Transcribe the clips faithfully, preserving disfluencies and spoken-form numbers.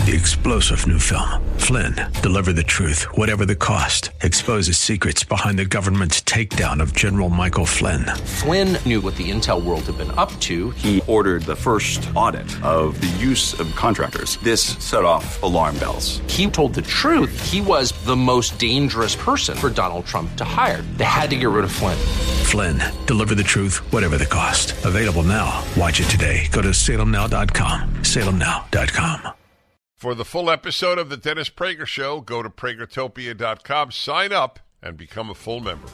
The explosive new film, Flynn, deliver the truth, whatever the cost, exposes secrets behind the government's takedown of General Michael Flynn. Flynn knew what the intel world had been up to. He ordered the first audit of the use of contractors. This set off alarm bells. He told the truth. He was the most dangerous person for Donald Trump to hire. They had to get rid of Flynn. Flynn, deliver the truth, whatever the cost. Available now. Watch it today. Go to salem now dot com. salem now dot com. For the full episode of The Dennis Prager Show, go to Pragertopia dot com, sign up, and become a full member.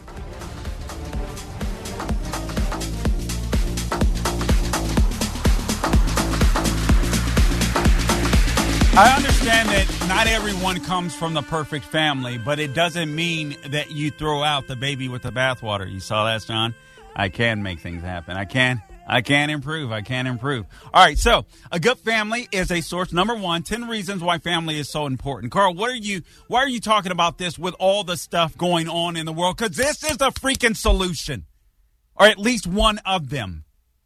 I understand that not everyone comes from the perfect family, but it doesn't mean that you throw out the baby with the bathwater. You saw that, John? I can make things happen. I can. I can improve. I can improve. All right. So a good family is a source. Number one, ten reasons why family is so important. Carl, what are you, why are you talking about this with all the stuff going on in the world? Because this is the freaking solution, or at least one of them.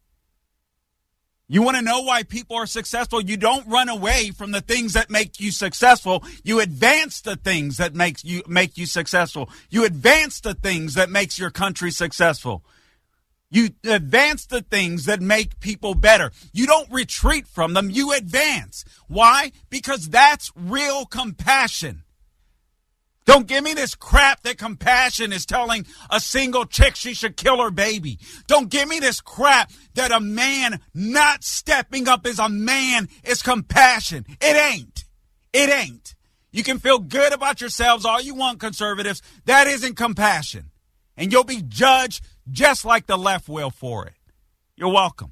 You want to know why people are successful? You don't run away from the things that make you successful. You advance the things that makes you make you successful. You advance the things that makes your country successful. You advance the things that make people better. You don't retreat from them. You advance. Why? Because that's real compassion. Don't give me this crap that compassion is telling a single chick she should kill her baby. Don't give me this crap that a man not stepping up as a man is compassion. It ain't. It ain't. You can feel good about yourselves all you want, conservatives. That isn't compassion. And you'll be judged just like the left will for it. You're welcome.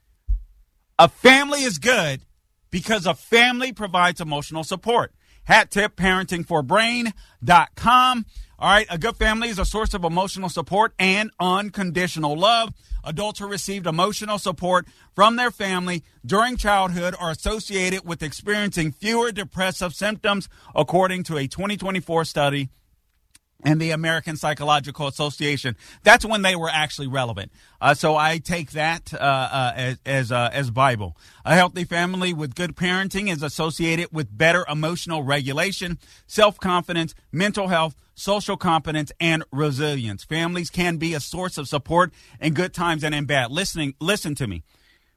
A family is good because a family provides emotional support. Hat tip, parenting for brain dot com. All right, a good family is a source of emotional support and unconditional love. Adults who received emotional support from their family during childhood are associated with experiencing fewer depressive symptoms, according to a twenty twenty-four study and the American Psychological Association. That's when they were actually relevant. Uh, so I take that uh, uh, as as, uh, as Bible. A healthy family with good parenting is associated with better emotional regulation, self-confidence, mental health, social competence, and resilience. Families can be a source of support in good times and in bad. Listening, listen to me.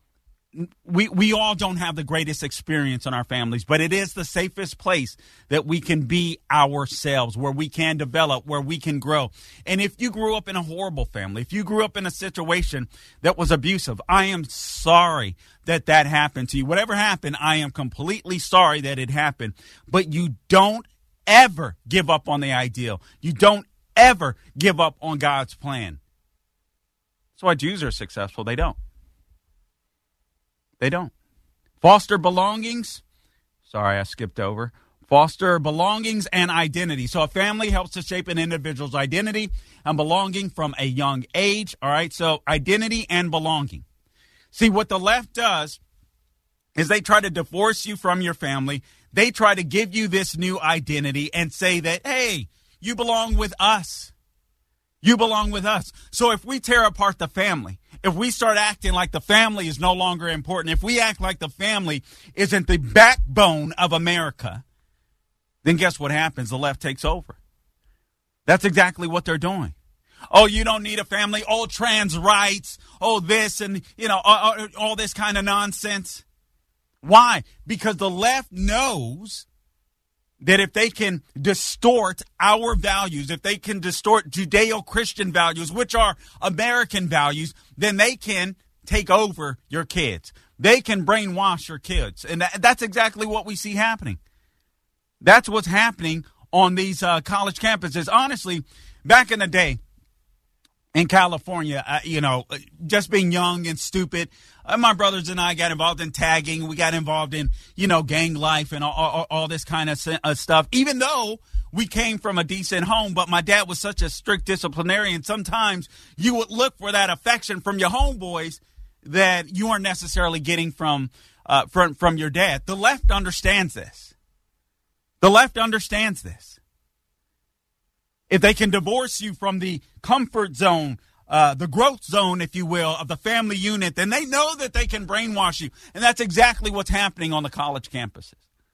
We we all don't have the greatest experience in our families, but it is the safest place that we can be ourselves, where we can develop, where we can grow. And if you grew up in a horrible family, if you grew up in a situation that was abusive, I am sorry that that happened to you. Whatever happened, I am completely sorry that it happened. But you don't ever give up on the ideal. You don't ever give up on God's plan. That's why Jews are successful. They don't. They don't. Foster belongings. Sorry, I skipped over. Foster belongings and identity. So a family helps to shape an individual's identity and belonging from a young age. All right. So identity and belonging. See, what the left does is they try to divorce you from your family. They try to give you this new identity and say that, hey, you belong with us. You belong with us. So if we tear apart the family, if we start acting like the family is no longer important, if we act like the family isn't the backbone of America, then guess what happens? The left takes over. That's exactly what they're doing. Oh, you don't need a family. Oh, trans rights. Oh, this and, you know, all, all this kind of nonsense. Why? Because the left knows that if they can distort our values, if they can distort Judeo-Christian values, which are American values, then they can take over your kids. They can brainwash your kids. And that, that's exactly what we see happening. That's what's happening on these uh, college campuses. Honestly, back in the day, in California, uh, you know, just being young and stupid, uh, my brothers and I got involved in tagging. We got involved in, you know, gang life and all, all, all this kind of uh, stuff, even though we came from a decent home. But my dad was such a strict disciplinarian. Sometimes you would look for that affection from your homeboys that you aren't necessarily getting from, uh, from, from your dad. The left understands this. The left understands this. If they can divorce you from the comfort zone, uh, the growth zone, if you will, of the family unit, then they know that they can brainwash you. And that's exactly what's happening on the college campuses.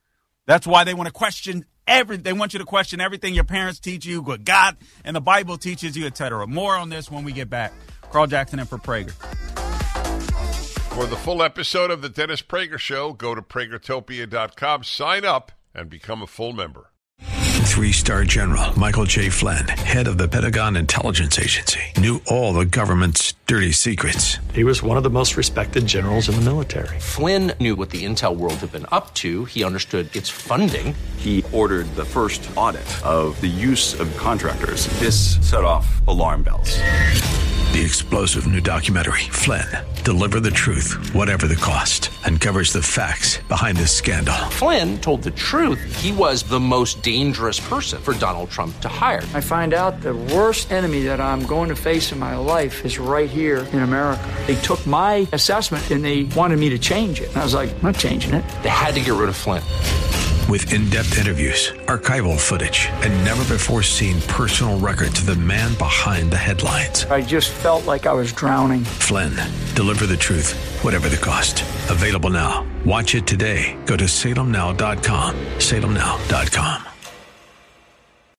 That's why they want to question every. They want you to question everything your parents teach you, what God and the Bible teaches you, et cetera. More on this when we get back. Carl Jackson in for Prager. For the full episode of the Dennis Prager Show, go to Pragertopia dot com, sign up, and become a full member. Three-star General Michael J. Flynn, head of the Pentagon Intelligence Agency, knew all the government's dirty secrets. He was one of the most respected generals in the military. Flynn knew what the intel world had been up to. He understood its funding. He ordered the first audit of the use of contractors. This set off alarm bells. The explosive new documentary, Flynn, Deliver the Truth, Whatever the Cost, uncovers the facts behind this scandal. Flynn told the truth. He was the most dangerous person for Donald Trump to hire. I find out the worst enemy that I'm going to face in my life is right here in America. They took my assessment and they wanted me to change it. And I was like, I'm not changing it. They had to get rid of Flynn. With in-depth interviews, archival footage, and never-before-seen personal records of the man behind the headlines. I just felt like I was drowning. Flynn, Deliver the Truth, Whatever the Cost. Available now. Watch it today. Go to Salem Now dot com. Salem Now dot com.